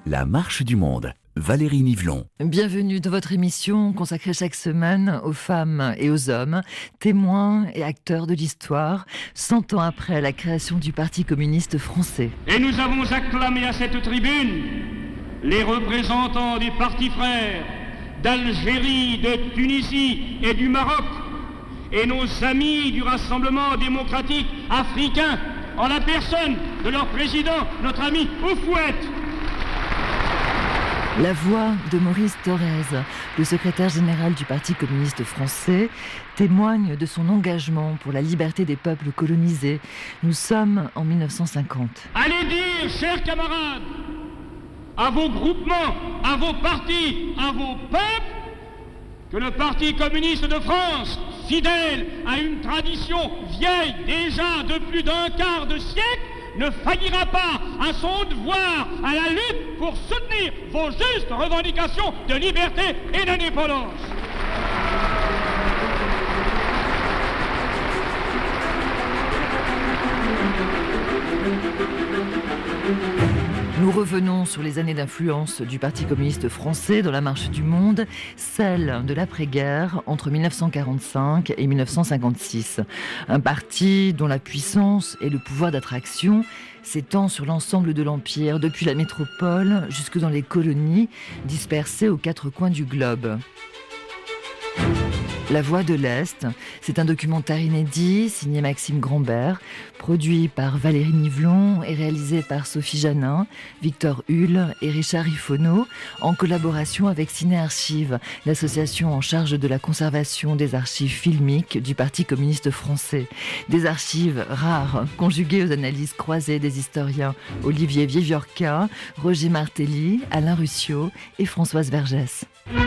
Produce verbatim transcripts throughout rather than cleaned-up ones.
La marche du monde. Valérie Nivelon. Bienvenue dans votre émission consacrée chaque semaine aux femmes et aux hommes, témoins et acteurs de l'histoire, cent ans après la création du Parti communiste français. Et nous avons acclamé à cette tribune les représentants des partis frères d'Algérie, de Tunisie et du Maroc, et nos amis du Rassemblement démocratique africain, en la personne de leur président, notre ami Houphouët. La voix de Maurice Thorez, le secrétaire général du Parti communiste français, témoigne de son engagement pour la liberté des peuples colonisés. Nous sommes en mille neuf cent cinquante. Allez dire, chers camarades, à vos groupements, à vos partis, à vos peuples, que le Parti communiste de France, fidèle à une tradition vieille déjà de plus d'un quart de siècle, ne faillira pas à son devoir, à la lutte pour soutenir vos justes revendications de liberté et d'indépendance. Nous revenons sur les années d'influence du Parti communiste français dans la marche du monde, celle de l'après-guerre entre mille neuf cent quarante-cinq et mille neuf cent cinquante-six. Un parti dont la puissance et le pouvoir d'attraction s'étend sur l'ensemble de l'Empire, depuis la métropole jusque dans les colonies, dispersées aux quatre coins du globe. La Voix de l'Est, c'est un documentaire inédit signé Maxime Grambert, produit par Valérie Nivelon et réalisé par Sophie Janin, Victor Hull et Richard Ifono, en collaboration avec Ciné-Archives, l'association en charge de la conservation des archives filmiques du Parti communiste français. Des archives rares, conjuguées aux analyses croisées des historiens Olivier Viviorca, Roger Martelly, Alain Ruscio et Françoise Vergès.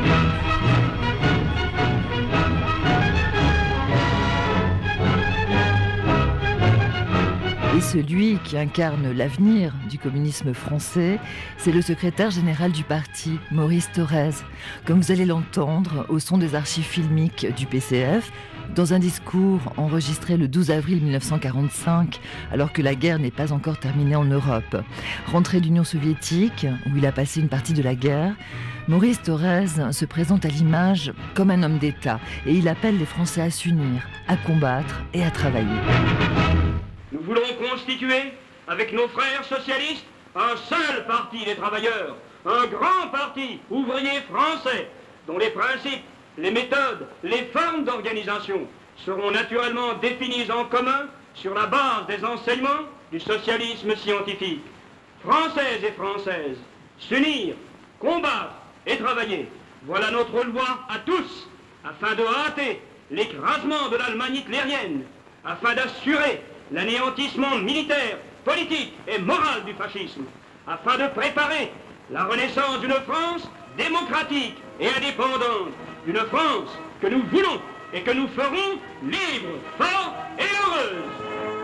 Et celui qui incarne l'avenir du communisme français, c'est le secrétaire général du parti, Maurice Thorez. Comme vous allez l'entendre au son des archives filmiques du P C F, dans un discours enregistré le douze avril mille neuf cent quarante-cinq, alors que la guerre n'est pas encore terminée en Europe. Rentré d'Union soviétique, où il a passé une partie de la guerre, Maurice Thorez se présente à l'image comme un homme d'État et il appelle les Français à s'unir, à combattre et à travailler. Nous voulons constituer, avec nos frères socialistes, un seul parti des travailleurs, un grand parti ouvrier français, dont les principes, les méthodes, les formes d'organisation seront naturellement définis en commun sur la base des enseignements du socialisme scientifique. Françaises et Françaises, s'unir, combattre et travailler, voilà notre loi à tous, afin de hâter l'écrasement de l'Allemagne hitlérienne, afin d'assurer l'anéantissement militaire, politique et moral du fascisme, afin de préparer la renaissance d'une France démocratique et indépendante, d'une France que nous voulons et que nous ferons libre, forte et heureuse.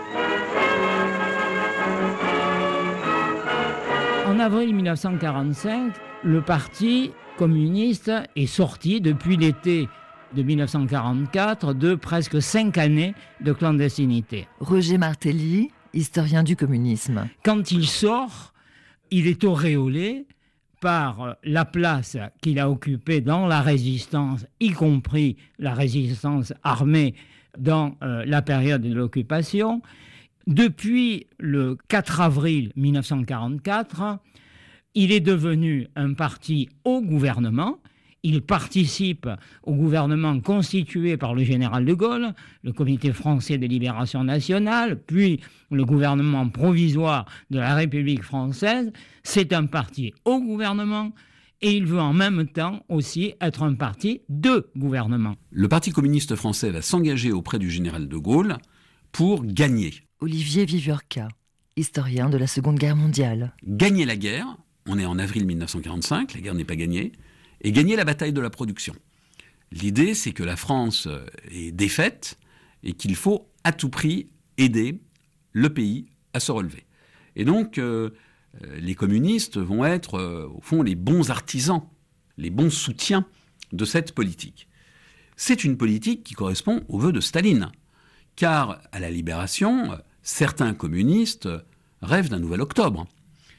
En avril mille neuf cent quarante-cinq, le Parti communiste est sorti depuis l'été de mille neuf cent quarante-quatre, de presque cinq années de clandestinité. Roger Martelly, historien du communisme. Quand il sort, il est auréolé par la place qu'il a occupée dans la résistance, y compris la résistance armée dans euh, la période de l'occupation. Depuis le quatre avril mille neuf cent quarante-quatre, il est devenu un parti au gouvernement. Il participe au gouvernement constitué par le général de Gaulle, le Comité français de libération nationale, puis le gouvernement provisoire de la République française. C'est un parti au gouvernement et il veut en même temps aussi être un parti de gouvernement. Le Parti communiste français va s'engager auprès du général de Gaulle pour gagner. Olivier Viviorca, historien de la Seconde Guerre mondiale. Gagner la guerre, on est en avril mille neuf cent quarante-cinq, la guerre n'est pas gagnée, et gagner la bataille de la production. L'idée, c'est que la France est défaite et qu'il faut à tout prix aider le pays à se relever. Et donc, euh, les communistes vont être, euh, au fond, les bons artisans, les bons soutiens de cette politique. C'est une politique qui correspond aux vœux de Staline, car à la Libération, certains communistes rêvent d'un nouvel octobre.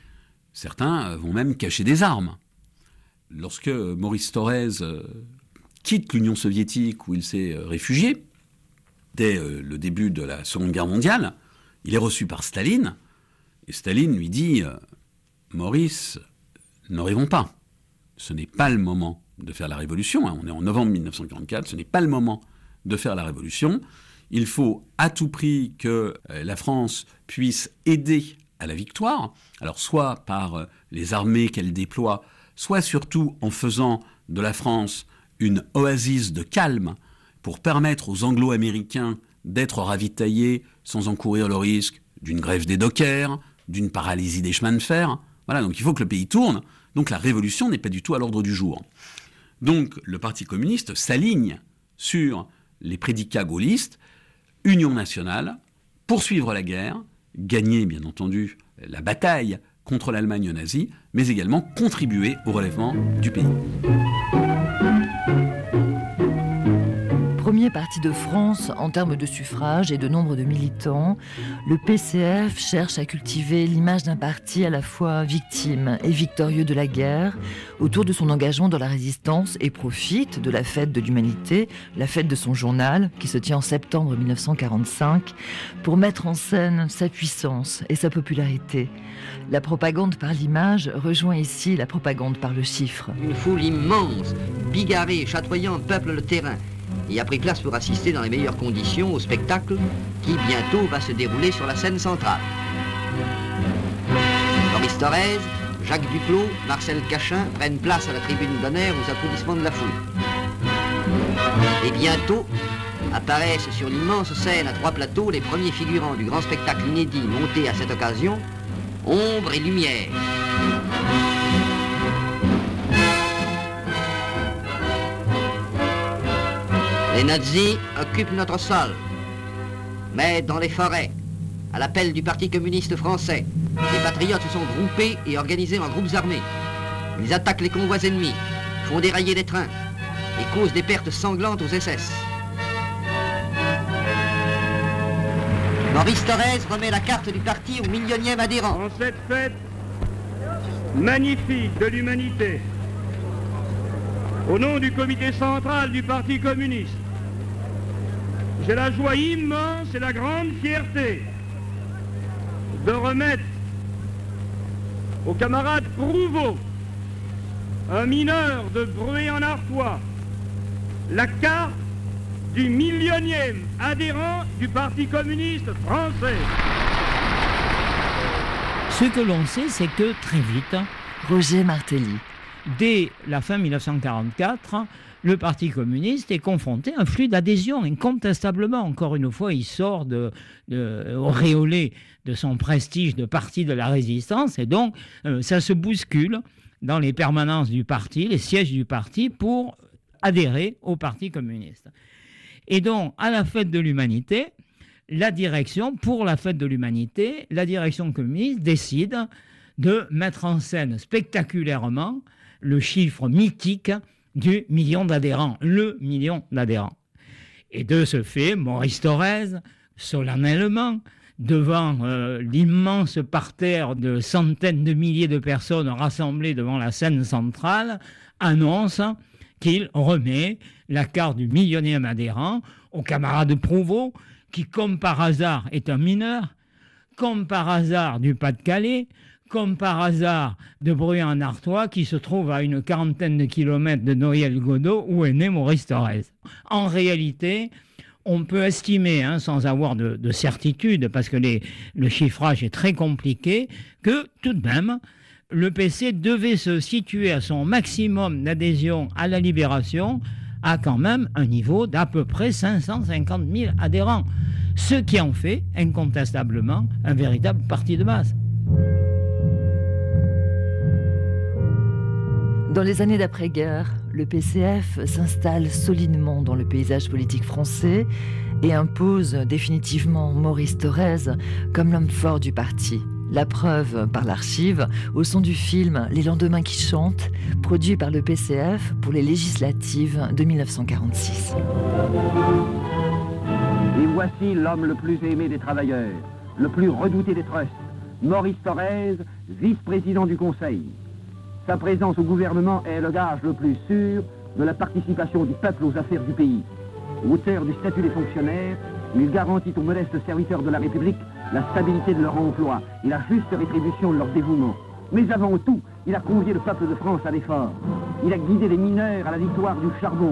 Certains vont même cacher des armes. Lorsque Maurice Thorez euh, quitte l'Union soviétique où il s'est euh, réfugié, dès euh, le début de la Seconde Guerre mondiale, il est reçu par Staline, et Staline lui dit euh, « Maurice, n'en rêvons pas, ce n'est pas le moment de faire la révolution, hein, on est en novembre mille neuf cent quarante-quatre, ce n'est pas le moment de faire la révolution, il faut à tout prix que euh, la France puisse aider à la victoire, alors soit par euh, les armées qu'elle déploie, soit surtout en faisant de la France une oasis de calme pour permettre aux Anglo-Américains d'être ravitaillés sans encourir le risque d'une grève des dockers, d'une paralysie des chemins de fer. Voilà, donc il faut que le pays tourne. Donc la révolution n'est pas du tout à l'ordre du jour. Donc le Parti communiste s'aligne sur les prédicats gaullistes, union nationale, poursuivre la guerre, gagner bien entendu la bataille contre l'Allemagne nazie, mais également contribuer au relèvement du pays. Premier parti de France en termes de suffrage et de nombre de militants, le P C F cherche à cultiver l'image d'un parti à la fois victime et victorieux de la guerre autour de son engagement dans la résistance et profite de la fête de l'Humanité, la fête de son journal qui se tient en septembre mille neuf cent quarante-cinq, pour mettre en scène sa puissance et sa popularité. La propagande par l'image rejoint ici la propagande par le chiffre. Une foule immense, bigarrée et chatoyante peuple le terrain et a pris place pour assister dans les meilleures conditions au spectacle qui bientôt va se dérouler sur la scène centrale. Maurice Thorez, Jacques Duclos, Marcel Cachin prennent place à la tribune d'honneur aux applaudissements de la foule. Et bientôt apparaissent sur l'immense scène à trois plateaux les premiers figurants du grand spectacle inédit monté à cette occasion, Ombre et Lumière. Les nazis occupent notre sol, mais dans les forêts, à l'appel du Parti communiste français, les patriotes se sont groupés et organisés en groupes armés. Ils attaquent les convois ennemis, font dérailler les trains et causent des pertes sanglantes aux S S. Maurice Thorez remet la carte du parti au millionième adhérent. En cette fête magnifique de l'humanité, au nom du comité central du Parti communiste, j'ai la joie immense et la grande fierté de remettre au camarade Prouveau, un mineur de Bruay-en-Artois, la carte du millionième adhérent du Parti communiste français. Ce que l'on sait, c'est que très vite, Roger Martelly. dès la fin mille neuf cent quarante-quatre, le Parti communiste est confronté à un flux d'adhésion, incontestablement. Encore une fois, il sort de, de, auréolé de son prestige de parti de la résistance, et donc euh, ça se bouscule dans les permanences du parti, les sièges du parti, pour adhérer au Parti communiste. Et donc, à la fête de l'Humanité, la direction, pour la fête de l'Humanité, la direction communiste décide de mettre en scène spectaculairement le chiffre mythique du million d'adhérents, le million d'adhérents. Et de ce fait, Maurice Thorez, solennellement, devant euh, l'immense parterre de centaines de milliers de personnes rassemblées devant la scène centrale, annonce qu'il remet la carte du millionième adhérent au camarade Prouveau, qui, comme par hasard, est un mineur, comme par hasard du Pas-de-Calais, comme par hasard de Bruay-en-Artois, qui se trouve à une quarantaine de kilomètres de Noyelles-Godault, où est né Maurice Thorez. En réalité, on peut estimer, hein, sans avoir de, de certitude, parce que les, le chiffrage est très compliqué, que tout de même, le P C devait se situer à son maximum d'adhésion à la Libération à quand même un niveau d'à peu près cinq cent cinquante mille adhérents, ce qui en fait incontestablement un véritable parti de masse. Dans les années d'après-guerre, le P C F s'installe solidement dans le paysage politique français et impose définitivement Maurice Thorez comme l'homme fort du parti. La preuve par l'archive, au son du film Les lendemains qui chantent, produit par le P C F pour les législatives de mille neuf cent quarante-six. Et voici l'homme le plus aimé des travailleurs, le plus redouté des trusts, Maurice Thorez, vice-président du Conseil. Sa présence au gouvernement est le gage le plus sûr de la participation du peuple aux affaires du pays. Auteur du statut des fonctionnaires, il garantit aux modestes serviteurs de la République la stabilité de leur emploi et la juste rétribution de leur dévouement. Mais avant tout, il a convié le peuple de France à l'effort. Il a guidé les mineurs à la victoire du charbon.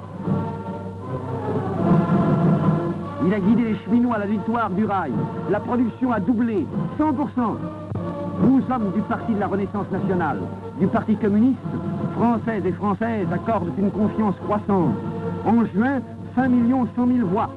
Il a guidé les cheminots à la victoire du rail. La production a doublé, cent pour cent. Nous sommes du Parti de la Renaissance nationale, du Parti communiste. Françaises et Françaises accordent une confiance croissante. En juin, cinq millions cent mille voix.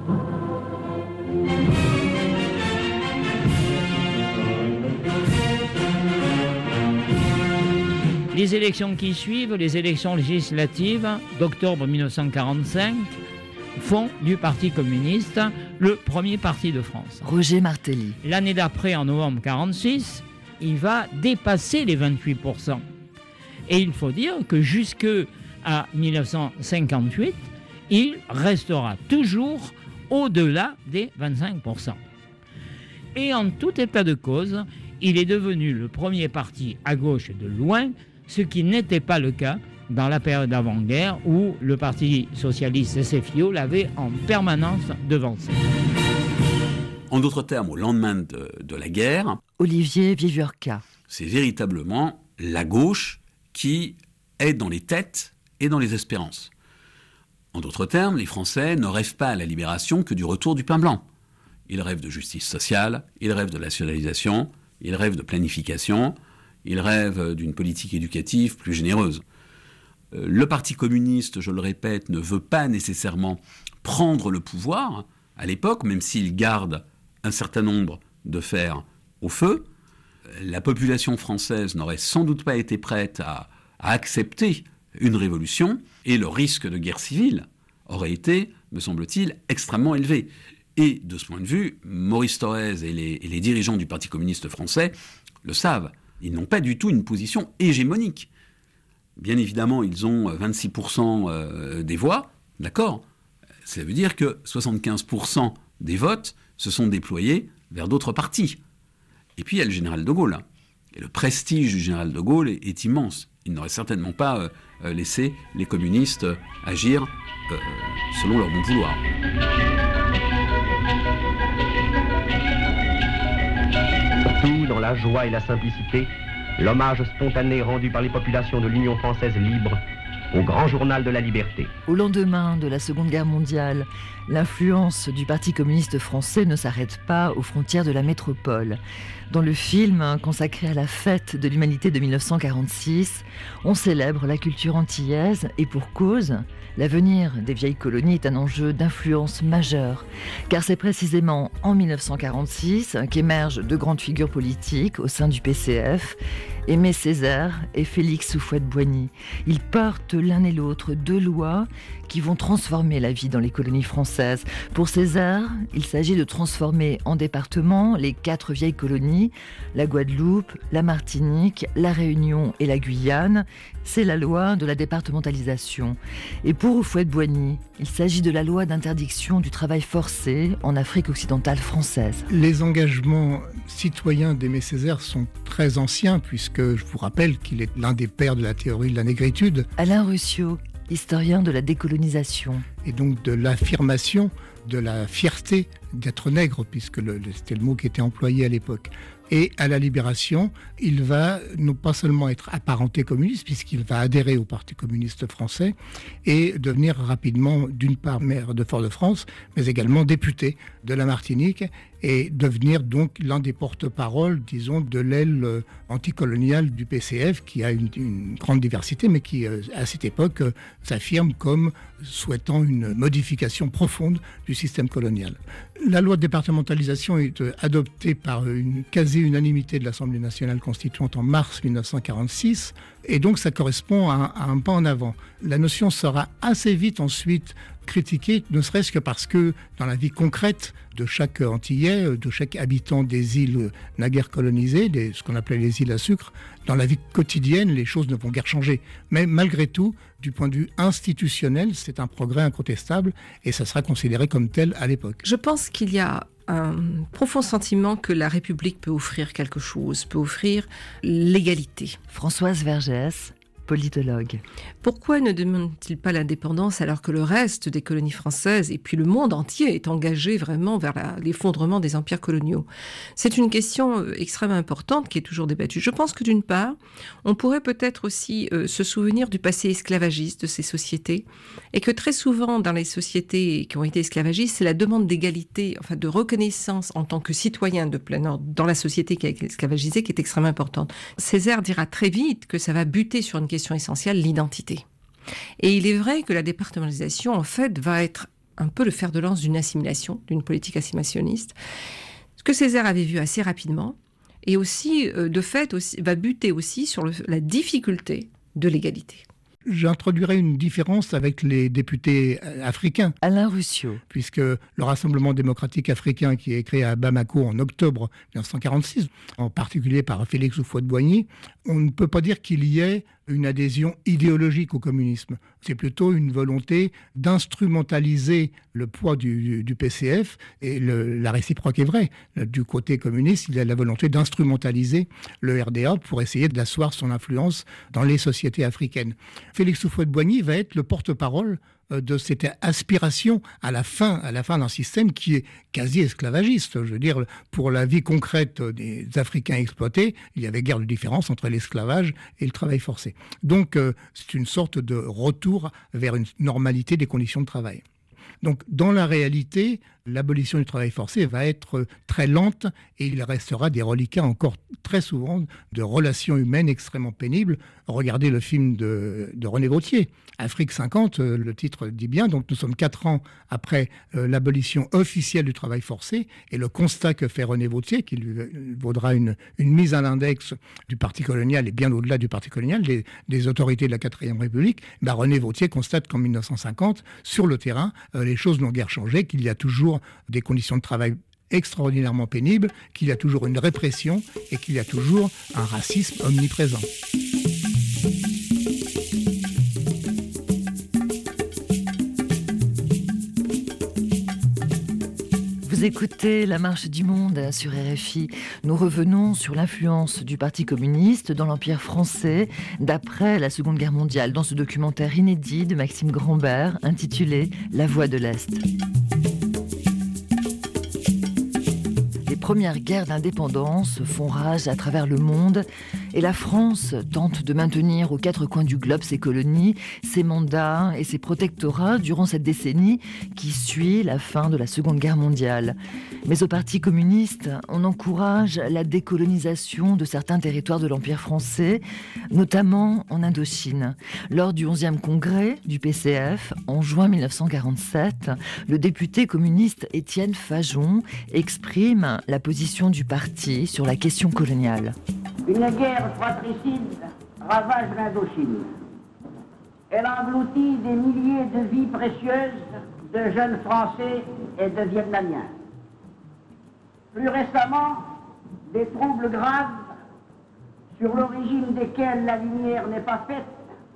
Les élections qui suivent, les élections législatives d'octobre mille neuf cent quarante-cinq, font du Parti communiste le premier parti de France. Roger Martelly. L'année d'après, en novembre mille neuf cent quarante-six, il va dépasser les vingt-huit pour cent. Et il faut dire que jusque à mille neuf cent cinquante-huit, il restera toujours au-delà des vingt-cinq pour cent. Et en tout état de cause, il est devenu le premier parti à gauche de loin, ce qui n'était pas le cas dans la période d'avant-guerre où le Parti socialiste S F I O l'avait en permanence devancé. En d'autres termes, au lendemain de, de la guerre, Olivier Viviorca. C'est véritablement la gauche qui est dans les têtes et dans les espérances. En d'autres termes, les Français ne rêvent pas à la libération que du retour du pain blanc. Ils rêvent de justice sociale, ils rêvent de nationalisation, ils rêvent de planification, ils rêvent d'une politique éducative plus généreuse. Le Parti communiste, je le répète, ne veut pas nécessairement prendre le pouvoir à l'époque, même s'il garde un certain nombre de fers au feu. La population française n'aurait sans doute pas été prête à, à accepter une révolution, et le risque de guerre civile aurait été, me semble-t-il, extrêmement élevé. Et de ce point de vue, Maurice Thorez et les, et les dirigeants du Parti communiste français le savent. Ils n'ont pas du tout une position hégémonique. Bien évidemment, ils ont vingt-six pour cent des voix, d'accord. Ça veut dire que soixante-quinze pour cent des votes se sont déployés vers d'autres partis. Et puis il y a le général de Gaulle. Et le prestige du général de Gaulle est, est immense. Il n'aurait certainement pas euh, laissé les communistes euh, agir euh, selon leur bon vouloir. Surtout dans la joie et la simplicité, l'hommage spontané rendu par les populations de l'Union française libre au grand journal de la liberté. Au lendemain de la Seconde Guerre mondiale, l'influence du Parti communiste français ne s'arrête pas aux frontières de la métropole. Dans le film consacré à la fête de l'humanité de mille neuf cent quarante-six, on célèbre la culture antillaise et pour cause, l'avenir des vieilles colonies est un enjeu d'influence majeure. Car c'est précisément en mille neuf cent quarante-six qu'émergent deux grandes figures politiques au sein du P C F, Aimé Césaire et Félix Houphouët-Boigny. Ils portent l'un et l'autre deux lois qui vont transformer la vie dans les colonies françaises. Pour Césaire, il s'agit de transformer en départements les quatre vieilles colonies, la Guadeloupe, la Martinique, la Réunion et la Guyane. C'est la loi de la départementalisation. Et pour Houphouët-Boigny, il s'agit de la loi d'interdiction du travail forcé en Afrique occidentale française. Les engagements citoyens d'Aimé Césaire sont très anciens, puisque je vous rappelle qu'il est l'un des pères de la théorie de la négritude. Alain Ruscio, historien de la décolonisation. Et donc de l'affirmation de la fierté d'être nègre, puisque le, c'était le mot qui était employé à l'époque. Et à la Libération, il va non pas seulement être apparenté communiste, puisqu'il va adhérer au Parti communiste français et devenir rapidement, d'une part, maire de Fort-de-France, mais également député de la Martinique et devenir donc l'un des porte-parole, disons, de l'aile anticoloniale du P C F, qui a une, une grande diversité, mais qui, à cette époque, s'affirme comme souhaitant une modification profonde du système colonial. La loi de départementalisation est adoptée par une quasi-unanimité de l'Assemblée nationale constituante en mars mille neuf cent quarante-six, et donc ça correspond à un, à un pas en avant. La notion sera assez vite ensuite critiquée, ne serait-ce que parce que dans la vie concrète de chaque Antillais, de chaque habitant des îles naguère colonisées, des, ce qu'on appelait les îles à sucre, dans la vie quotidienne, les choses ne vont guère changer. Mais malgré tout, du point de vue institutionnel, c'est un progrès incontestable et ça sera considéré comme tel à l'époque. Je pense qu'il y a un profond sentiment que la République peut offrir quelque chose, peut offrir l'égalité. Françoise Vergès, politologue. Pourquoi ne demande-t-il pas l'indépendance alors que le reste des colonies françaises et puis le monde entier est engagé vraiment vers la, l'effondrement des empires coloniaux? C'est une question extrêmement importante qui est toujours débattue. Je pense que d'une part, on pourrait peut-être aussi euh, se souvenir du passé esclavagiste de ces sociétés et que très souvent dans les sociétés qui ont été esclavagistes, c'est la demande d'égalité, enfin de reconnaissance en tant que citoyen de plein ordre dans la société qui a été esclavagisée qui est extrêmement importante. Césaire dira très vite que ça va buter sur une question question essentielle, l'identité. Et il est vrai que la départementalisation, en fait, va être un peu le fer de lance d'une assimilation, d'une politique assimilationniste, ce que Césaire avait vu assez rapidement, et aussi, de fait, aussi, va buter aussi sur le, la difficulté de l'égalité. J'introduirais une différence avec les députés africains. Alain Ruscio. Puisque le Rassemblement démocratique africain qui est créé à Bamako en octobre mille neuf cent quarante-six, en particulier par Félix Houphouët-Boigny, on ne peut pas dire qu'il y ait une adhésion idéologique au communisme. C'est plutôt une volonté d'instrumentaliser le poids du, du, du P C F, et le, la réciproque est vraie. Du côté communiste, il y a la volonté d'instrumentaliser le R D A pour essayer d'asseoir son influence dans les sociétés africaines. Félix Houphouët-Boigny va être le porte-parole de cette aspiration à la fin, à la fin d'un système qui est quasi esclavagiste. Je veux dire, pour la vie concrète des Africains exploités, il y avait guère de différence entre l'esclavage et le travail forcé. Donc, euh, c'est une sorte de retour vers une normalité des conditions de travail. Donc, dans la réalité, l'abolition du travail forcé va être très lente et il restera des reliquats encore très souvent de relations humaines extrêmement pénibles. Regardez le film de, de René Vauthier, Afrique cinquante, le titre dit bien. Donc nous sommes quatre ans après euh, l'abolition officielle du travail forcé et le constat que fait René Vauthier, qui lui vaudra une, une mise à l'index du parti colonial et bien au-delà du parti colonial, des, des autorités de la quatrième République, bah, René Vauthier constate qu'en mille neuf cent cinquante, sur le terrain, euh, les choses n'ont guère changé, qu'il y a toujours des conditions de travail extraordinairement pénibles, qu'il y a toujours une répression et qu'il y a toujours un racisme omniprésent. Vous écoutez La Marche du Monde sur R F I. Nous revenons sur l'influence du Parti communiste dans l'Empire français d'après la Seconde Guerre mondiale, dans ce documentaire inédit de Maxime Grambert intitulé « La Voix de l'Est ». Les premières guerres d'indépendance font rage à travers le monde et la France tente de maintenir aux quatre coins du globe ses colonies, ses mandats et ses protectorats durant cette décennie qui suit la fin de la Seconde Guerre mondiale. Mais au Parti communiste, on encourage la décolonisation de certains territoires de l'Empire français, notamment en Indochine. Lors du onzième congrès du P C F, en juin mille neuf cent quarante-sept, le député communiste Étienne Fajon exprime la position du parti sur la question coloniale. Une guerre fratricide ravage l'Indochine. Elle engloutit des milliers de vies précieuses de jeunes Français et de Vietnamiens. Plus récemment, des troubles graves, sur l'origine desquels la lumière n'est pas faite,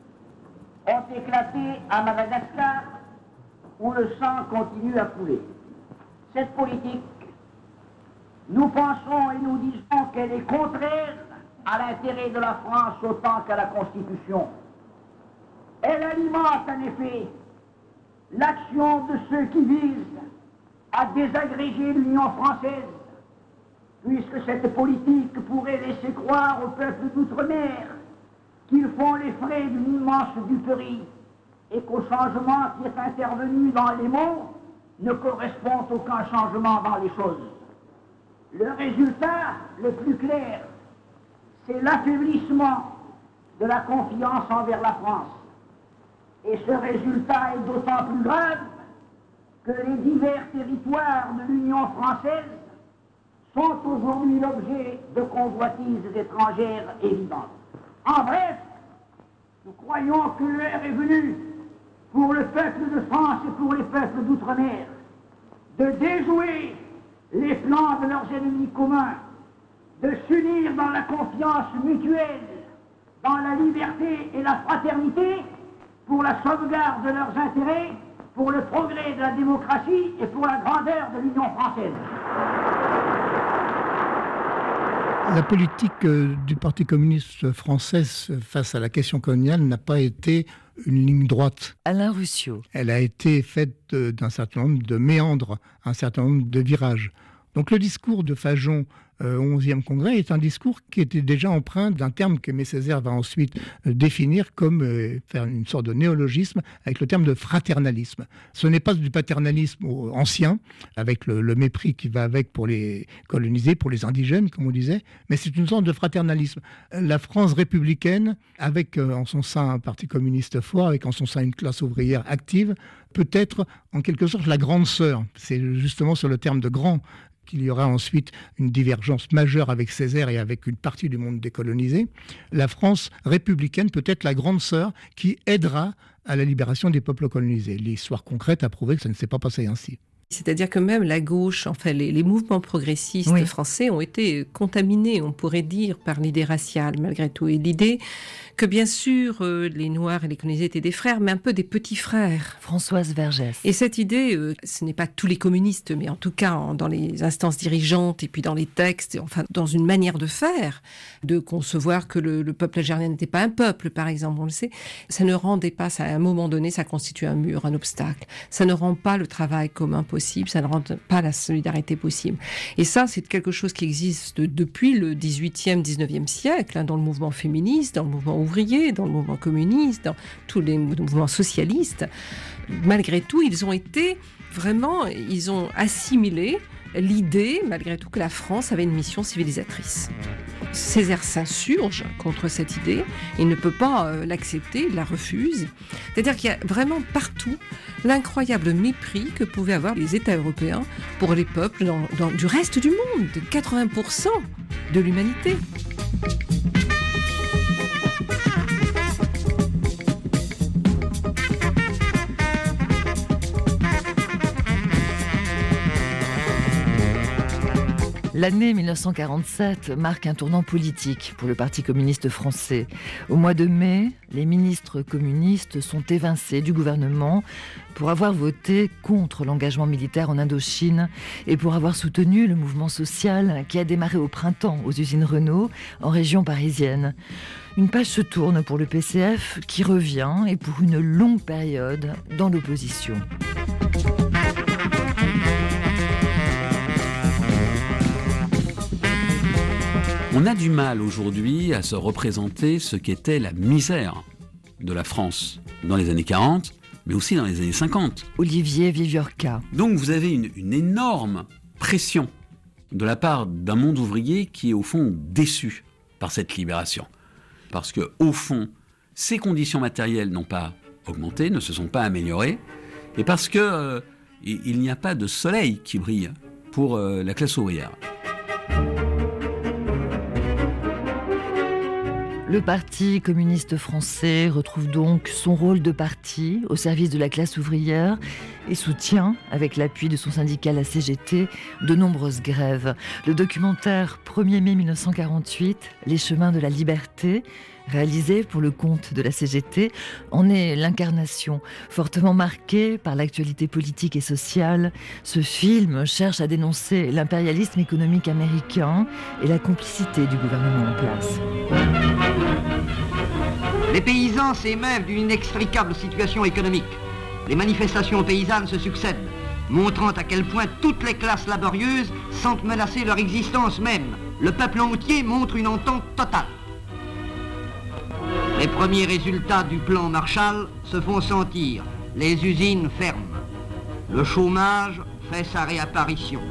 ont éclaté à Madagascar, où le sang continue à couler. Cette politique, nous pensons et nous disons qu'elle est contraire à l'intérêt de la France autant qu'à la Constitution. Elle alimente en effet l'action de ceux qui visent à désagréger l'Union française, puisque cette politique pourrait laisser croire au peuple d'outre-mer qu'ils font les frais d'une immense duperie et qu'au changement qui est intervenu dans les mots ne correspond aucun changement dans les choses. Le résultat le plus clair, c'est l'affaiblissement de la confiance envers la France. Et ce résultat est d'autant plus grave que les divers territoires de l'Union française sont aujourd'hui l'objet de convoitises étrangères évidentes. En bref, nous croyons que l'heure est venue pour le peuple de France et pour les peuples d'outre-mer de déjouer les plans de leurs ennemis communs, de s'unir dans la confiance mutuelle, dans la liberté et la fraternité pour la sauvegarde de leurs intérêts pour le progrès de la démocratie et pour la grandeur de l'Union française. La politique du Parti communiste français face à la question coloniale n'a pas été une ligne droite. Alain Ruscio. Elle a été faite d'un certain nombre de méandres, un certain nombre de virages. Donc le discours de Fajon euh, au onzième congrès est un discours qui était déjà empreint d'un terme que Aimé Césaire va ensuite euh, définir comme euh, faire une sorte de néologisme avec le terme de fraternalisme. Ce n'est pas du paternalisme ancien, avec le, le mépris qui va avec pour les colonisés, pour les indigènes, comme on disait, mais c'est une sorte de fraternalisme. La France républicaine, avec euh, en son sein un parti communiste fort, avec en son sein une classe ouvrière active, peut être en quelque sorte la grande sœur. C'est justement sur le terme de grand qu'il y aura ensuite une divergence majeure avec Césaire et avec une partie du monde décolonisé. La France républicaine peut être la grande sœur qui aidera à la libération des peuples colonisés. L'histoire concrète a prouvé que ça ne s'est pas passé ainsi. C'est-à-dire que même la gauche, enfin les, les mouvements progressistes oui. français ont été contaminés, on pourrait dire, par l'idée raciale malgré tout. Et l'idée que bien sûr euh, les Noirs et les colonisés étaient des frères, mais un peu des petits frères. Françoise Vergès. Et cette idée, euh, ce n'est pas tous les communistes, mais en tout cas en, dans les instances dirigeantes et puis dans les textes, enfin dans une manière de faire, de concevoir que le, le peuple algérien n'était pas un peuple, par exemple, on le sait, ça ne rendait pas, ça, à un moment donné, ça constitue un mur, un obstacle. Ça ne rend pas le travail commun possible, ça ne rend pas la solidarité possible. Et ça, c'est quelque chose qui existe depuis le dix-huitième, dix-neuvième siècle, hein, dans le mouvement féministe, dans le mouvement ouvrier, dans le mouvement communiste, dans tous les mouvements socialistes. Malgré tout, ils ont été vraiment, ils ont assimilé l'idée, malgré tout, que la France avait une mission civilisatrice. Césaire s'insurge contre cette idée, il ne peut pas euh, l'accepter, il la refuse. C'est-à-dire qu'il y a vraiment partout l'incroyable mépris que pouvaient avoir les États européens pour les peuples dans, dans, du reste du monde, de quatre-vingts pour cent de l'humanité. L'année mille neuf cent quarante-sept marque un tournant politique pour le Parti communiste français. Au mois de mai, les ministres communistes sont évincés du gouvernement pour avoir voté contre l'engagement militaire en Indochine et pour avoir soutenu le mouvement social qui a démarré au printemps aux usines Renault en région parisienne. Une page se tourne pour le P C F qui revient et pour une longue période dans l'opposition. On a du mal aujourd'hui à se représenter ce qu'était la misère de la France dans les années quarante, mais aussi dans les années cinquante. Olivier Viviorca. Donc vous avez une, une énorme pression de la part d'un monde ouvrier qui est au fond déçu par cette libération. Parce que au fond, ses conditions matérielles n'ont pas augmenté, ne se sont pas améliorées, et parce que euh, il, il n'y a pas de soleil qui brille pour euh, la classe ouvrière. Le Parti communiste français retrouve donc son rôle de parti au service de la classe ouvrière et soutient, avec l'appui de son syndicat la C G T, de nombreuses grèves. Le documentaire premier mai mille neuf cent quarante-huit, Les chemins de la liberté, réalisé pour le compte de la C G T, en est l'incarnation. Fortement marqué par l'actualité politique et sociale, ce film cherche à dénoncer l'impérialisme économique américain et la complicité du gouvernement en place. Les paysans s'émeuvent d'une inextricable situation économique. Les manifestations paysannes se succèdent, montrant à quel point toutes les classes laborieuses sentent menacer leur existence même. Le peuple entier montre une entente totale. Les premiers résultats du plan Marshall se font sentir. Les usines ferment. Le chômage fait sa réapparition.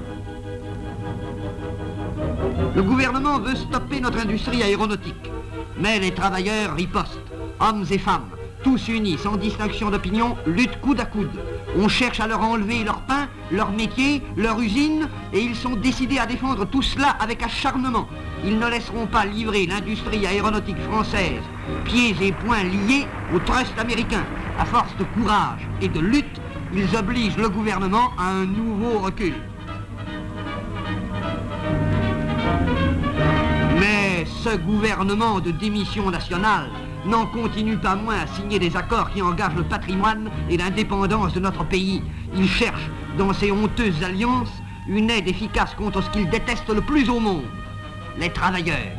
Le gouvernement veut stopper notre industrie aéronautique. Mais les travailleurs ripostent. Hommes et femmes, tous unis, sans distinction d'opinion, luttent coude à coude. On cherche à leur enlever leur pain, leur métier, leur usine, et ils sont décidés à défendre tout cela avec acharnement. Ils ne laisseront pas livrer l'industrie aéronautique française, pieds et poings liés au trust américain. À force de courage et de lutte, ils obligent le gouvernement à un nouveau recul. Mais ce gouvernement de démission nationale n'en continue pas moins à signer des accords qui engagent le patrimoine et l'indépendance de notre pays. Il cherche, dans ces honteuses alliances, une aide efficace contre ce qu'il déteste le plus au monde, les travailleurs.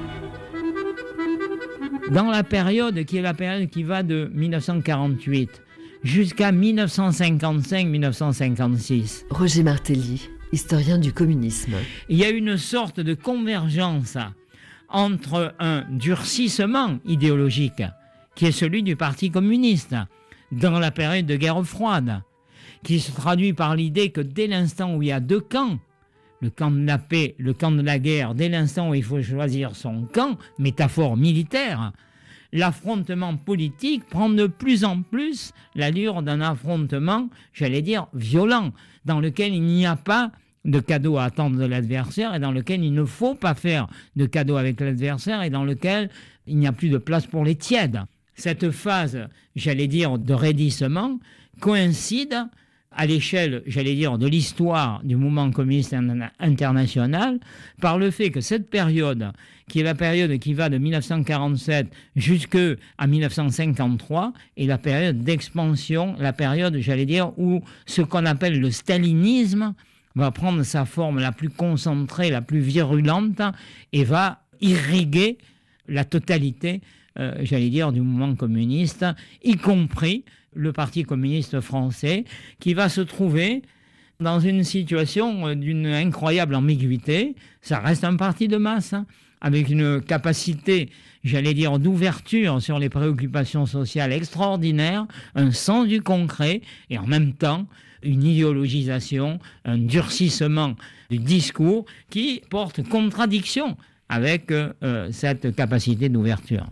Dans la période qui est la période qui va de mille neuf cent quarante-huit jusqu'à mille neuf cent cinquante-cinq mille neuf cent cinquante-six. Roger Martelly, historien du communisme. Il y a une sorte de convergence entre un durcissement idéologique, qui est celui du Parti communiste, dans la période de guerre froide, qui se traduit par l'idée que dès l'instant où il y a deux camps, le camp de la paix, le camp de la guerre, dès l'instant où il faut choisir son camp, métaphore militaire, l'affrontement politique prend de plus en plus l'allure d'un affrontement, j'allais dire, violent, dans lequel il n'y a pas de cadeaux à attendre de l'adversaire et dans lequel il ne faut pas faire de cadeaux avec l'adversaire et dans lequel il n'y a plus de place pour les tièdes. Cette phase, j'allais dire, de raidissement coïncide à l'échelle, j'allais dire, de l'histoire du mouvement communiste international, par le fait que cette période, qui est la période qui va de mille neuf cent quarante-sept jusqu'à mille neuf cent cinquante-trois, est la période d'expansion, la période, j'allais dire, où ce qu'on appelle le stalinisme va prendre sa forme la plus concentrée, la plus virulente, et va irriguer la totalité, euh, j'allais dire, du mouvement communiste, y compris le Parti communiste français, qui va se trouver dans une situation d'une incroyable ambiguïté. Ça reste un parti de masse, hein, avec une capacité, j'allais dire, d'ouverture sur les préoccupations sociales extraordinaires, un sens du concret, et en même temps, une idéologisation, un durcissement du discours qui porte contradiction avec euh, cette capacité d'ouverture.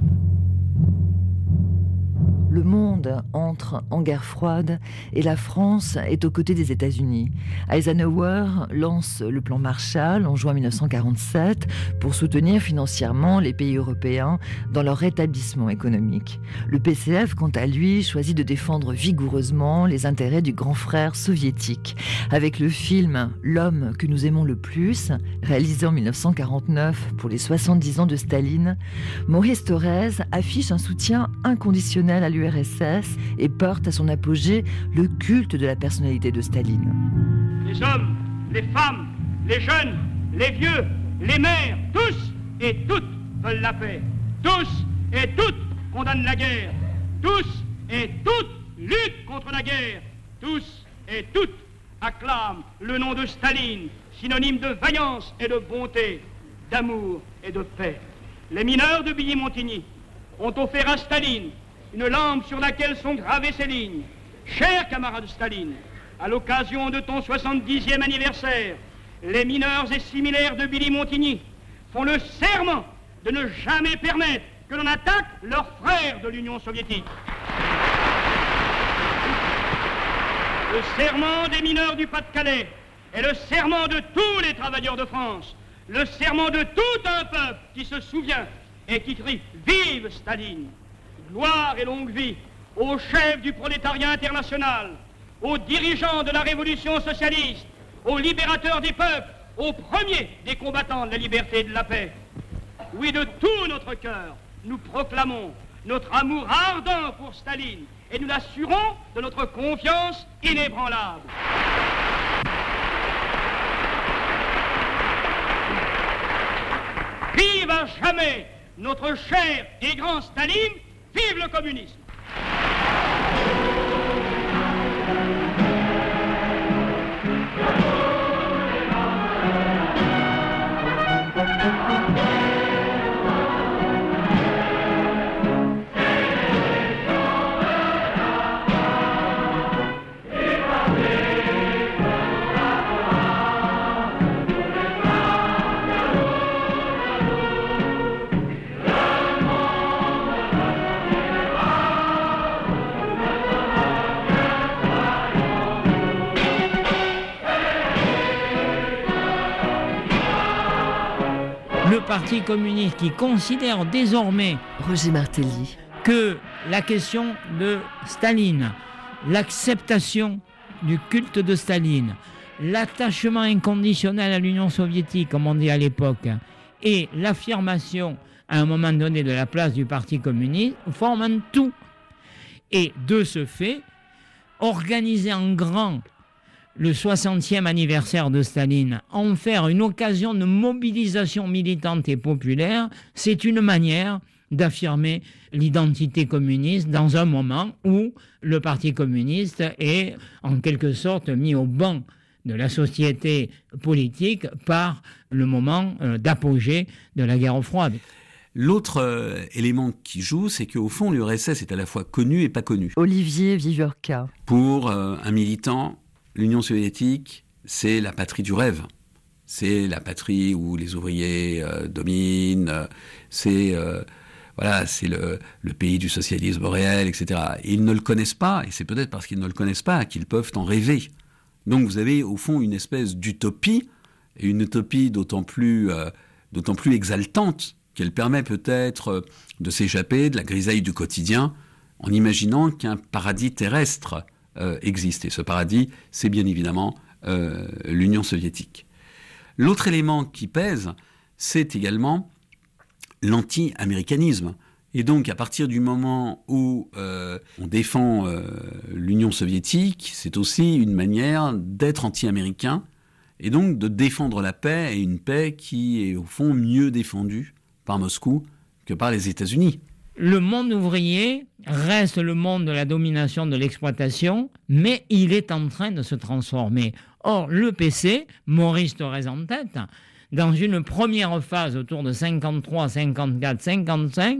Le monde entre en guerre froide et la France est aux côtés des États-Unis. Eisenhower lance le plan Marshall en juin mille neuf cent quarante-sept pour soutenir financièrement les pays européens dans leur rétablissement économique. Le P C F, quant à lui, choisit de défendre vigoureusement les intérêts du grand frère soviétique. Avec le film L'homme que nous aimons le plus, réalisé en mille neuf cent quarante-neuf pour les soixante-dix ans de Staline, Maurice Thorez affiche un soutien inconditionnel à l'U R S S et porte à son apogée le culte de la personnalité de Staline. Les hommes, les femmes, les jeunes, les vieux, les mères, tous et toutes veulent la paix. Tous et toutes condamnent la guerre. Tous et toutes luttent contre la guerre. Tous et toutes acclament le nom de Staline, synonyme de vaillance et de bonté, d'amour et de paix. Les mineurs de Billy-Montigny ont offert à Staline une lampe sur laquelle sont gravées ces lignes. Cher camarade Staline, à l'occasion de ton soixante-dixième anniversaire, les mineurs et similaires de Billy-Montigny font le serment de ne jamais permettre que l'on attaque leurs frères de l'Union soviétique. Le serment des mineurs du Pas-de-Calais est le serment de tous les travailleurs de France, le serment de tout un peuple qui se souvient et qui crie « Vive Staline !» Gloire et longue vie aux chefs du prolétariat international, aux dirigeants de la révolution socialiste, aux libérateurs des peuples, aux premiers des combattants de la liberté et de la paix. Oui, de tout notre cœur, nous proclamons notre amour ardent pour Staline et nous l'assurons de notre confiance inébranlable. Vive à jamais notre cher et grand Staline! Vive le communisme! Le Parti communiste qui considère désormais Roger Martelly que la question de Staline, l'acceptation du culte de Staline, l'attachement inconditionnel à l'Union soviétique, comme on dit à l'époque, et l'affirmation à un moment donné de la place du Parti communiste, forment un tout. Et de ce fait, organiser en grand le soixantième anniversaire de Staline, en faire une occasion de mobilisation militante et populaire, c'est une manière d'affirmer l'identité communiste dans un moment où le Parti communiste est en quelque sorte mis au banc de la société politique par le moment d'apogée de la guerre froide. L'autre euh, élément qui joue, c'est qu'au fond, l'U R S S est à la fois connu et pas connu. Olivier Viviorca. Pour euh, un militant, l'Union soviétique, c'est la patrie du rêve. C'est la patrie où les ouvriers euh, dominent, euh, c'est, euh, voilà, c'est le, le pays du socialisme réel, et cetera. Et ils ne le connaissent pas, et c'est peut-être parce qu'ils ne le connaissent pas qu'ils peuvent en rêver. Donc vous avez au fond une espèce d'utopie, et une utopie d'autant plus, euh, d'autant plus exaltante qu'elle permet peut-être de s'échapper de la grisaille du quotidien en imaginant qu'un paradis terrestre euh, existe. Et ce paradis, c'est bien évidemment euh, l'Union soviétique. L'autre élément qui pèse, c'est également l'anti-américanisme. Et donc, à partir du moment où euh, on défend euh, l'Union soviétique, c'est aussi une manière d'être anti-américain et donc de défendre la paix, et une paix qui est au fond mieux défendue par Moscou que par les États-Unis. Le monde ouvrier reste le monde de la domination de l'exploitation, mais il est en train de se transformer. Or, le P C, Maurice Thorez en tête, dans une première phase autour de cinquante-trois, cinquante-quatre, cinquante-cinq,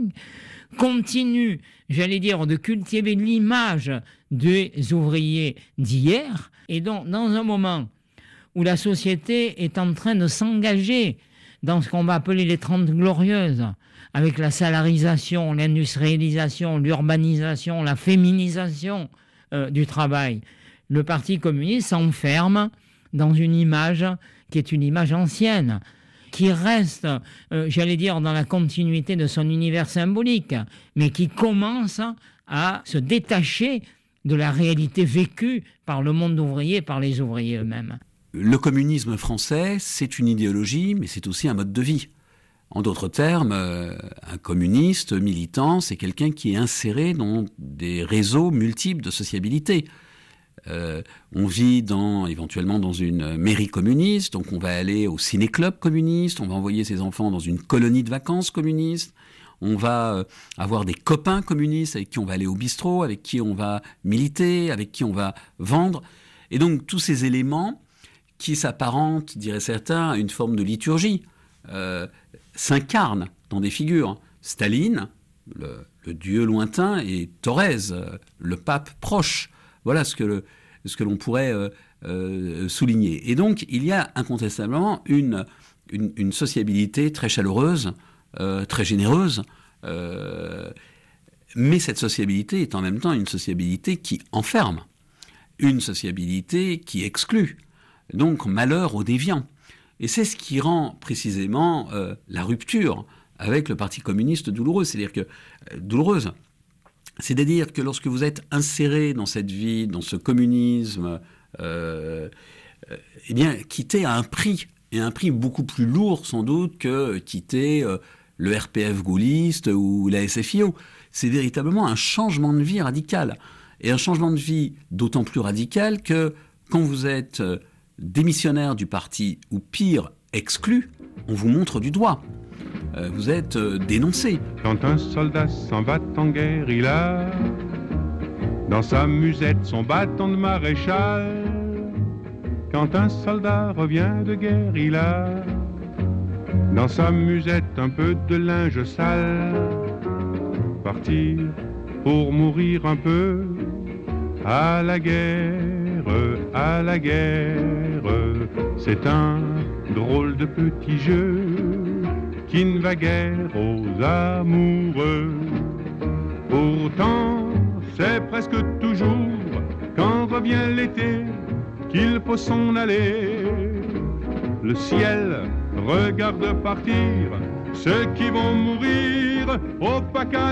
continue, j'allais dire, de cultiver l'image des ouvriers d'hier, et donc dans un moment où la société est en train de s'engager dans ce qu'on va appeler les Trente Glorieuses, avec la salarisation, l'industrialisation, l'urbanisation, la féminisation euh, du travail. Le Parti communiste s'enferme dans une image qui est une image ancienne, qui reste, euh, j'allais dire, dans la continuité de son univers symbolique, mais qui commence à se détacher de la réalité vécue par le monde ouvrier, par les ouvriers eux-mêmes. Le communisme français, c'est une idéologie, mais c'est aussi un mode de vie. En d'autres termes, euh, un communiste militant, c'est quelqu'un qui est inséré dans des réseaux multiples de sociabilité. Euh, on vit dans, éventuellement dans une mairie communiste, donc on va aller au ciné-club communiste, on va envoyer ses enfants dans une colonie de vacances communiste, on va euh, avoir des copains communistes avec qui on va aller au bistrot, avec qui on va militer, avec qui on va vendre. Et donc tous ces éléments qui s'apparente, diraient certains, à une forme de liturgie, euh, s'incarne dans des figures. Staline, le, le dieu lointain, et Thorez, euh, le pape proche. Voilà ce que, le, ce que l'on pourrait euh, euh, souligner. Et donc, il y a incontestablement une, une, une sociabilité très chaleureuse, euh, très généreuse, euh, mais cette sociabilité est en même temps une sociabilité qui enferme, une sociabilité qui exclut. Donc, malheur aux déviants. Et c'est ce qui rend précisément euh, la rupture avec le Parti communiste douloureuse. C'est-à-dire que, euh, douloureuse. C'est-à-dire que lorsque vous êtes inséré dans cette vie, dans ce communisme, euh, euh, eh bien, quitter à un prix, et un prix beaucoup plus lourd sans doute que quitter euh, le R P F gaulliste ou la S F I O. C'est véritablement un changement de vie radical. Et un changement de vie d'autant plus radical que quand vous êtes euh, démissionnaire du parti, ou pire, exclu, on vous montre du doigt. Euh, vous êtes euh, dénoncé. Quand un soldat s'en va en guerre, il a dans sa musette son bâton de maréchal. Quand un soldat revient de guerre, il a dans sa musette un peu de linge sale. Partir pour mourir un peu à la guerre, à la guerre, c'est un drôle de petit jeu qui ne va guère aux amoureux. Pourtant, c'est presque toujours quand revient l'été qu'il faut s'en aller. Le ciel regarde partir ceux qui vont mourir au pas qu'à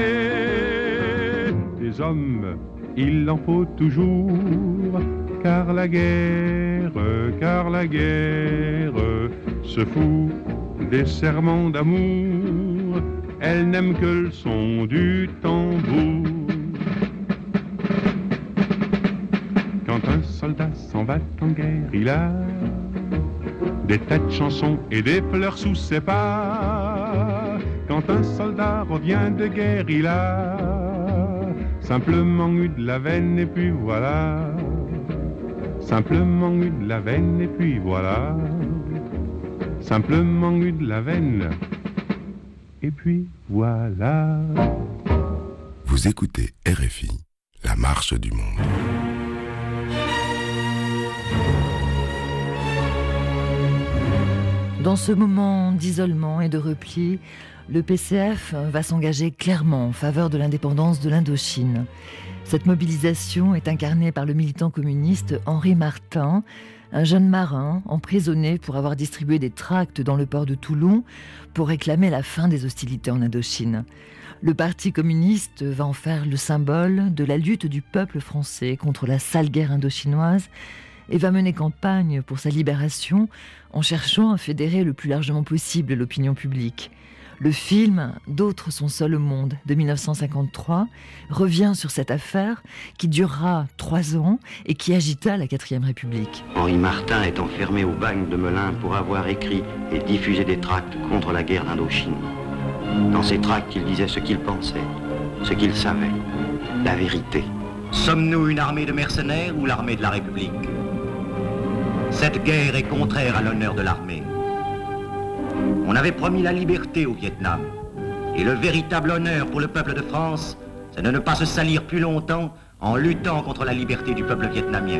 danser. Des hommes, il en faut toujours, car la guerre, car la guerre se fout des serments d'amour elle n'aime que le son du tambour. Quand un soldat s'en va en guerre, il a des tas de chansons et des fleurs sous ses pas. Quand un soldat revient de guerre, il a simplement eu de la veine et puis voilà. Simplement eu de la veine et puis voilà. Simplement eu de la veine et puis voilà. Vous écoutez R F I, la marche du monde. Dans ce moment d'isolement et de repli, le P C F va s'engager clairement en faveur de l'indépendance de l'Indochine. Cette mobilisation est incarnée par le militant communiste Henri Martin, un jeune marin emprisonné pour avoir distribué des tracts dans le port de Toulon pour réclamer la fin des hostilités en Indochine. Le Parti communiste va en faire le symbole de la lutte du peuple français contre la sale guerre indochinoise et va mener campagne pour sa libération en cherchant à fédérer le plus largement possible l'opinion publique. Le film « D'autres sont seuls au monde » de mille neuf cent cinquante-trois revient sur cette affaire qui durera trois ans et qui agita la quatrième République. Henri Martin est enfermé au bagne de Melun pour avoir écrit et diffusé des tracts contre la guerre d'Indochine. Dans ces tracts, il disait ce qu'il pensait, ce qu'il savait, la vérité. Sommes-nous une armée de mercenaires ou l'armée de la République ? Cette guerre est contraire à l'honneur de l'armée. On avait promis la liberté au Vietnam. Et le véritable honneur pour le peuple de France, c'est de ne pas se salir plus longtemps en luttant contre la liberté du peuple vietnamien.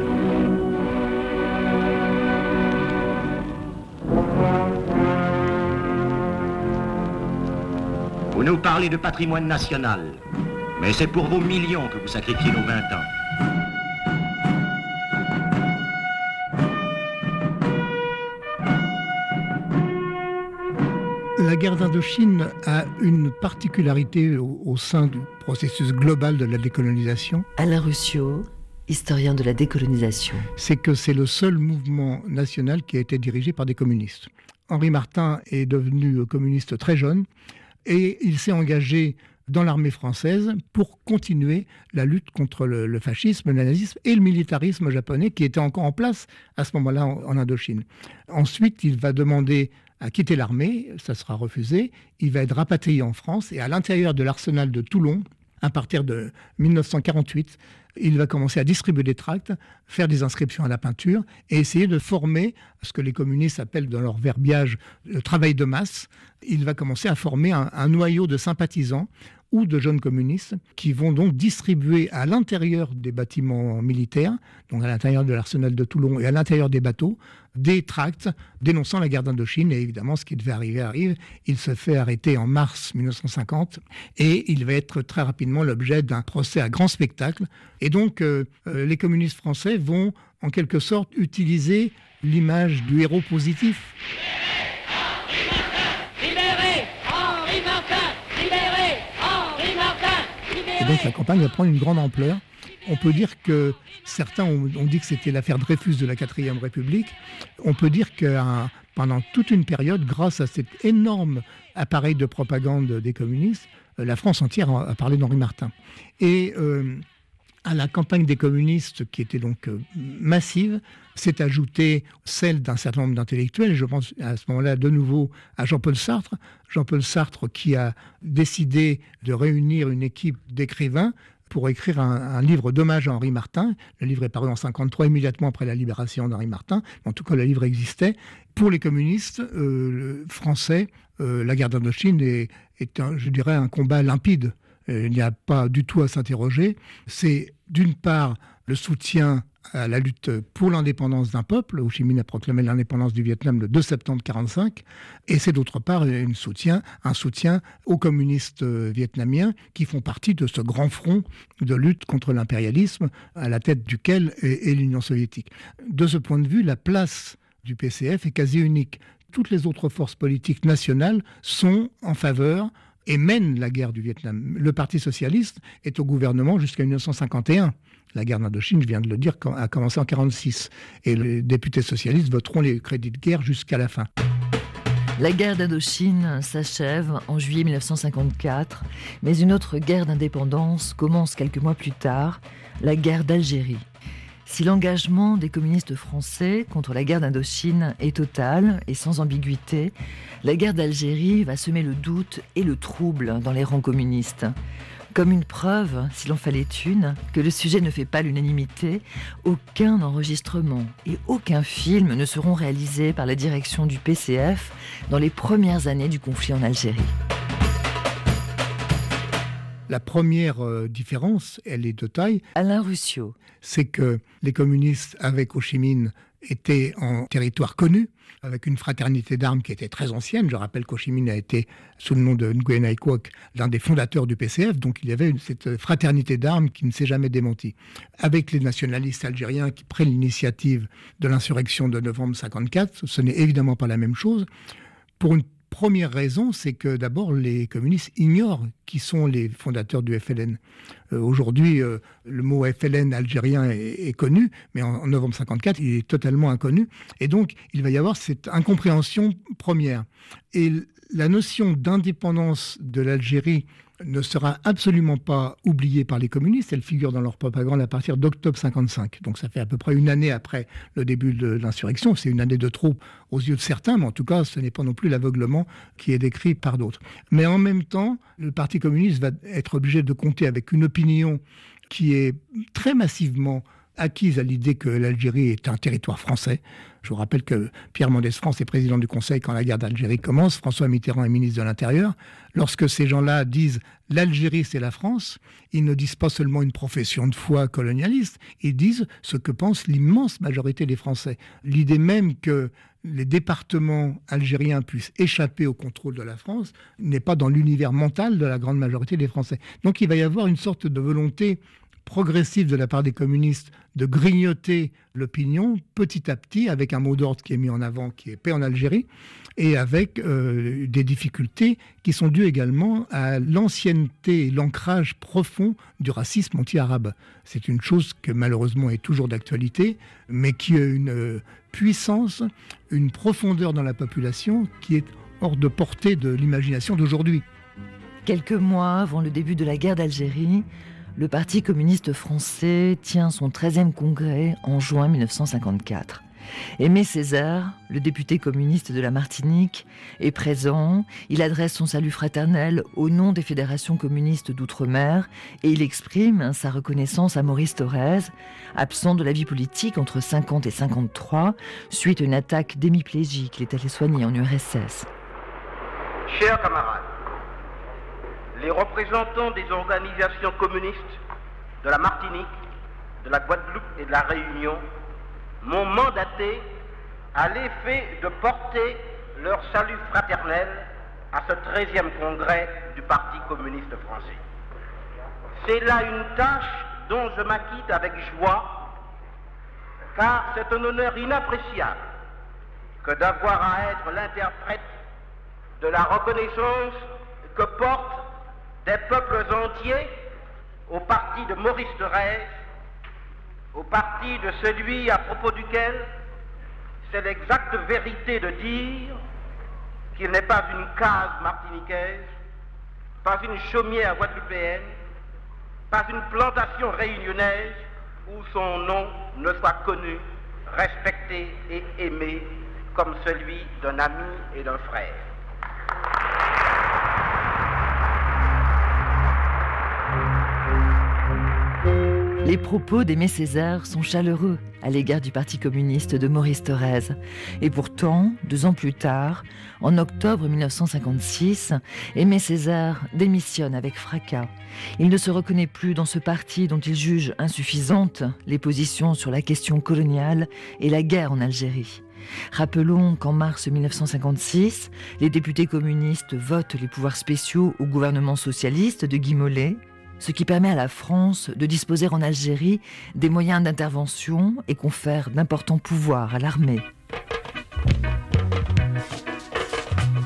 Vous nous parlez de patrimoine national, mais c'est pour vos millions que vous sacrifiez nos vingt ans. La guerre d'Indochine a une particularité au, au sein du processus global de la décolonisation. Alain Ruscio, historien de la décolonisation. C'est que c'est le seul mouvement national qui a été dirigé par des communistes. Henri Martin est devenu communiste très jeune et il s'est engagé dans l'armée française pour continuer la lutte contre le, le fascisme, le nazisme et le militarisme japonais qui était encore en place à ce moment-là en, en Indochine. Ensuite, il va demander à quitter l'armée, ça sera refusé. Il va être rapatrié en France et à l'intérieur de l'arsenal de Toulon, à partir de mille neuf cent quarante-huit, il va commencer à distribuer des tracts, faire des inscriptions à la peinture et essayer de former ce que les communistes appellent dans leur verbiage le travail de masse. Il va commencer à former un, un noyau de sympathisants ou de jeunes communistes qui vont donc distribuer à l'intérieur des bâtiments militaires, donc à l'intérieur de l'arsenal de Toulon et à l'intérieur des bateaux, des tracts dénonçant la guerre d'Indochine. Et évidemment, ce qui devait arriver arrive. Il se fait arrêter en mars mille neuf cent cinquante et il va être très rapidement l'objet d'un procès à grand spectacle. Et donc, euh, euh, les communistes français vont en quelque sorte utiliser l'image du héros positif. Et donc la campagne va prendre une grande ampleur. On peut dire que certains ont, ont dit que c'était l'affaire Dreyfus de la quatrième République. On peut dire que un, pendant toute une période, grâce à cet énorme appareil de propagande des communistes, la France entière a parlé d'Henri Martin. Et euh, à la campagne des communistes, qui était donc euh, massive, s'est ajoutée celle d'un certain nombre d'intellectuels. Je pense à ce moment-là de nouveau à Jean-Paul Sartre. Jean-Paul Sartre qui a décidé de réunir une équipe d'écrivains pour écrire un, un livre d'hommage à Henri Martin. Le livre est paru en cinquante-trois, immédiatement après la libération d'Henri Martin. En tout cas, le livre existait. Pour les communistes euh, français, euh, la guerre d'Indochine est, est un, je dirais, un combat limpide. Il n'y a pas du tout à s'interroger. C'est d'une part le soutien à la lutte pour l'indépendance d'un peuple. Ho Chi Minh a proclamé l'indépendance du Vietnam le deux septembre quarante-cinq. Et c'est d'autre part une soutien, un soutien aux communistes vietnamiens qui font partie de ce grand front de lutte contre l'impérialisme à la tête duquel est, est l'Union soviétique. De ce point de vue, la place du P C F est quasi unique. Toutes les autres forces politiques nationales sont en faveur et mène la guerre du Vietnam. Le Parti socialiste est au gouvernement jusqu'à mille neuf cent cinquante et un. La guerre d'Indochine, je viens de le dire, a commencé en mille neuf cent quarante-six. Et les députés socialistes voteront les crédits de guerre jusqu'à la fin. La guerre d'Indochine s'achève en juillet mille neuf cent cinquante-quatre, mais une autre guerre d'indépendance commence quelques mois plus tard, la guerre d'Algérie. Si l'engagement des communistes français contre la guerre d'Indochine est total et sans ambiguïté, la guerre d'Algérie va semer le doute et le trouble dans les rangs communistes. Comme une preuve, s'il en fallait une, que le sujet ne fait pas l'unanimité, aucun enregistrement et aucun film ne seront réalisés par la direction du P C F dans les premières années du conflit en Algérie. La première euh, différence, elle est de taille. Alain Ruscio. C'est que les communistes, avec Ho Chi Minh, étaient en territoire connu, avec une fraternité d'armes qui était très ancienne. Je rappelle qu'Ho Chi Minh a été, sous le nom de Nguyen Ai Quoc, l'un des fondateurs du P C F, donc il y avait une, cette fraternité d'armes qui ne s'est jamais démentie. Avec les nationalistes algériens qui prennent l'initiative de l'insurrection de novembre cinquante-quatre, ce n'est évidemment pas la même chose. Pour une première raison, c'est que d'abord, les communistes ignorent qui sont les fondateurs du F L N. Euh, aujourd'hui, euh, le mot F L N algérien est, est connu, mais en, en novembre cinquante-quatre, il est totalement inconnu. Et donc, il va y avoir cette incompréhension première. Et la notion d'indépendance de l'Algérie ne sera absolument pas oubliée par les communistes. Elle figure dans leur propagande à partir d'octobre cinquante-cinq. Donc ça fait à peu près une année après le début de l'insurrection. C'est une année de trop aux yeux de certains, mais en tout cas, ce n'est pas non plus l'aveuglement qui est décrit par d'autres. Mais en même temps, le Parti communiste va être obligé de compter avec une opinion qui est très massivement acquise à l'idée que l'Algérie est un territoire français. Je vous rappelle que Pierre Mendès France est président du Conseil quand la guerre d'Algérie commence. François Mitterrand est ministre de l'Intérieur. Lorsque ces gens-là disent « l'Algérie, c'est la France », ils ne disent pas seulement une profession de foi colonialiste, ils disent ce que pense l'immense majorité des Français. L'idée même que les départements algériens puissent échapper au contrôle de la France n'est pas dans l'univers mental de la grande majorité des Français. Donc il va y avoir une sorte de volonté progressive de la part des communistes de grignoter l'opinion petit à petit avec un mot d'ordre qui est mis en avant, qui est paix en Algérie, et avec euh, des difficultés qui sont dues également à l'ancienneté et l'ancrage profond du racisme anti-arabe. C'est une chose que malheureusement est toujours d'actualité, mais qui a une euh, puissance, une profondeur dans la population qui est hors de portée de l'imagination d'aujourd'hui. Quelques mois avant le début de la guerre d'Algérie, le Parti communiste français tient son treizième congrès en juin mille neuf cent cinquante-quatre. Aimé Césaire, le député communiste de la Martinique, est présent. Il adresse son salut fraternel au nom des fédérations communistes d'outre-mer et il exprime sa reconnaissance à Maurice Thorez, absent de la vie politique entre cinquante et cinquante-trois, suite à une attaque d'hémiplégie qu'il est allé soigner en U R S S. Chers camarades, les représentants des organisations communistes de la Martinique, de la Guadeloupe et de la Réunion m'ont mandaté à l'effet de porter leur salut fraternel à ce treizième congrès du Parti communiste français. C'est là une tâche dont je m'acquitte avec joie, car c'est un honneur inappréciable que d'avoir à être l'interprète de la reconnaissance que portent des peuples entiers au parti de Maurice Thorez, au parti de celui à propos duquel c'est l'exacte vérité de dire qu'il n'est pas une case martiniquaise, pas une chaumière guadeloupéenne, pas une plantation réunionnaise où son nom ne soit connu, respecté et aimé comme celui d'un ami et d'un frère. Les propos d'Aimé Césaire sont chaleureux à l'égard du Parti communiste de Maurice Thorez. Et pourtant, deux ans plus tard, en octobre mille neuf cent cinquante-six, Aimé Césaire démissionne avec fracas. Il ne se reconnaît plus dans ce parti dont il juge insuffisantes les positions sur la question coloniale et la guerre en Algérie. Rappelons qu'en mars mille neuf cent cinquante-six, les députés communistes votent les pouvoirs spéciaux au gouvernement socialiste de Guy Mollet, ce qui permet à la France de disposer en Algérie des moyens d'intervention et confère d'importants pouvoirs à l'armée.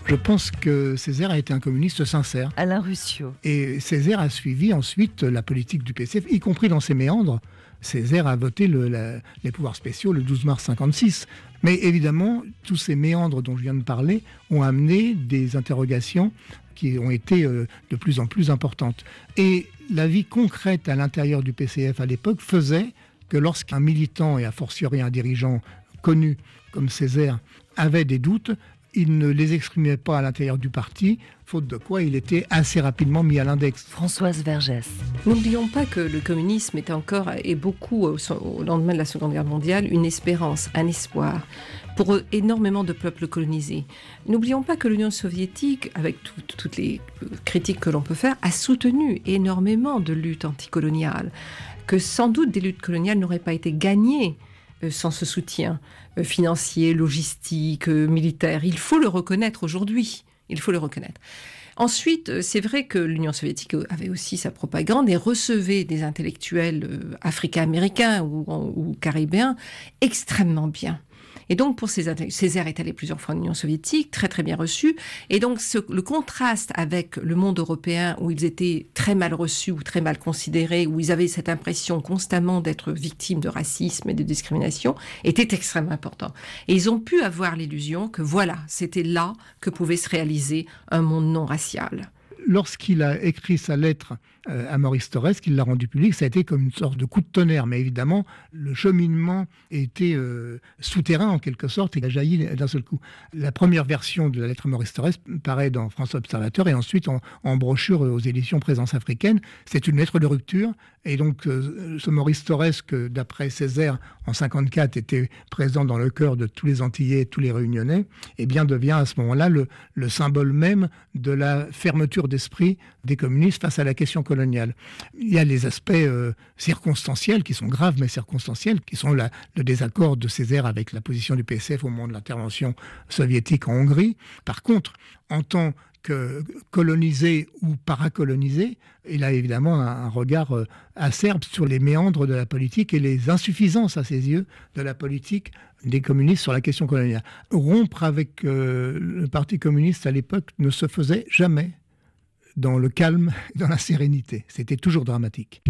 Je pense que Césaire a été un communiste sincère. Alain Ruscio. Et Césaire a suivi ensuite la politique du P C F, y compris dans ses méandres. Césaire a voté le, la, les pouvoirs spéciaux le douze mars cinquante-six. Mais évidemment, tous ces méandres dont je viens de parler ont amené des interrogations qui ont été euh, de plus en plus importantes. Et la vie concrète à l'intérieur du P C F à l'époque faisait que lorsqu'un militant, et a fortiori un dirigeant connu comme Césaire, avait des doutes, il ne les exprimait pas à l'intérieur du parti, faute de quoi il était assez rapidement mis à l'index. Françoise Vergès. N'oublions pas que le communisme est encore, et beaucoup au, au lendemain de la Seconde Guerre mondiale, une espérance, un espoir pour énormément de peuples colonisés. N'oublions pas que l'Union soviétique, avec tout, toutes les critiques que l'on peut faire, a soutenu énormément de luttes anticoloniales, que sans doute des luttes coloniales n'auraient pas été gagnées sans ce soutien financier, logistique, militaire. Il faut le reconnaître aujourd'hui. Il faut le reconnaître. Ensuite, c'est vrai que l'Union soviétique avait aussi sa propagande et recevait des intellectuels africains-américains ou, ou caribéens extrêmement bien. Et donc, pour ces Césaire est allé plusieurs fois en Union soviétique, très très bien reçu. Et donc, ce, le contraste avec le monde européen, où ils étaient très mal reçus ou très mal considérés, où ils avaient cette impression constamment d'être victimes de racisme et de discrimination, était extrêmement important. Et ils ont pu avoir l'illusion que voilà, c'était là que pouvait se réaliser un monde non racial. Lorsqu'il a écrit sa lettre à Maurice Thorez, qu'il l'a rendu public, ça a été comme une sorte de coup de tonnerre. Mais évidemment, le cheminement était euh, souterrain en quelque sorte et a jailli d'un seul coup. La première version de la lettre à Maurice Thorez paraît dans France Observateur et ensuite en, en brochure aux éditions Présence africaine. C'est une lettre de rupture. Et donc, euh, ce Maurice Thorez, que d'après Césaire, en cinquante-quatre, était présent dans le cœur de tous les Antillais et tous les Réunionnais, eh bien, devient à ce moment-là le, le symbole même de la fermeture d'esprit des communistes face à la question coloniale. Il y a les aspects euh, circonstanciels, qui sont graves, mais circonstanciels, qui sont la, le désaccord de Césaire avec la position du P S F au moment de l'intervention soviétique en Hongrie. Par contre, en tant que colonisé ou paracolonisé, il a évidemment un, un regard euh, acerbe sur les méandres de la politique et les insuffisances, à ses yeux, de la politique des communistes sur la question coloniale. Rompre avec euh, le Parti communiste à l'époque ne se faisait jamais dans le calme, dans la sérénité. C'était toujours dramatique.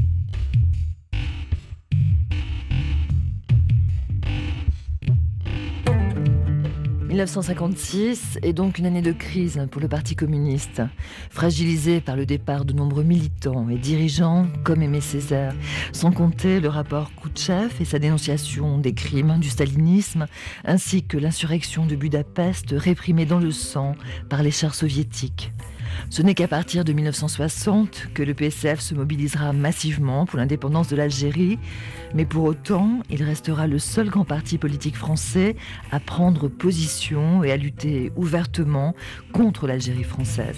dix-neuf cent cinquante-six est donc une année de crise pour le Parti communiste, fragilisé par le départ de nombreux militants et dirigeants comme Aimé Césaire, sans compter le rapport Khoutchev et sa dénonciation des crimes du stalinisme, ainsi que l'insurrection de Budapest réprimée dans le sang par les chars soviétiques. Ce n'est qu'à partir de dix-neuf cent soixante que le P S F se mobilisera massivement pour l'indépendance de l'Algérie, mais pour autant, il restera le seul grand parti politique français à prendre position et à lutter ouvertement contre l'Algérie française.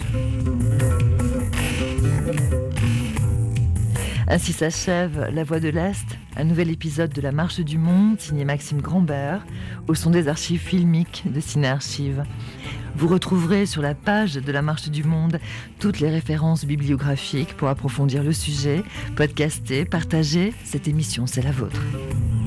Ainsi s'achève La Voix de l'Est, un nouvel épisode de La Marche du Monde, signé Maxime Grambert, au son des archives filmiques de Ciné Archives. Vous retrouverez sur la page de La Marche du Monde toutes les références bibliographiques pour approfondir le sujet. Podcastez, partagez, cette émission, c'est la vôtre.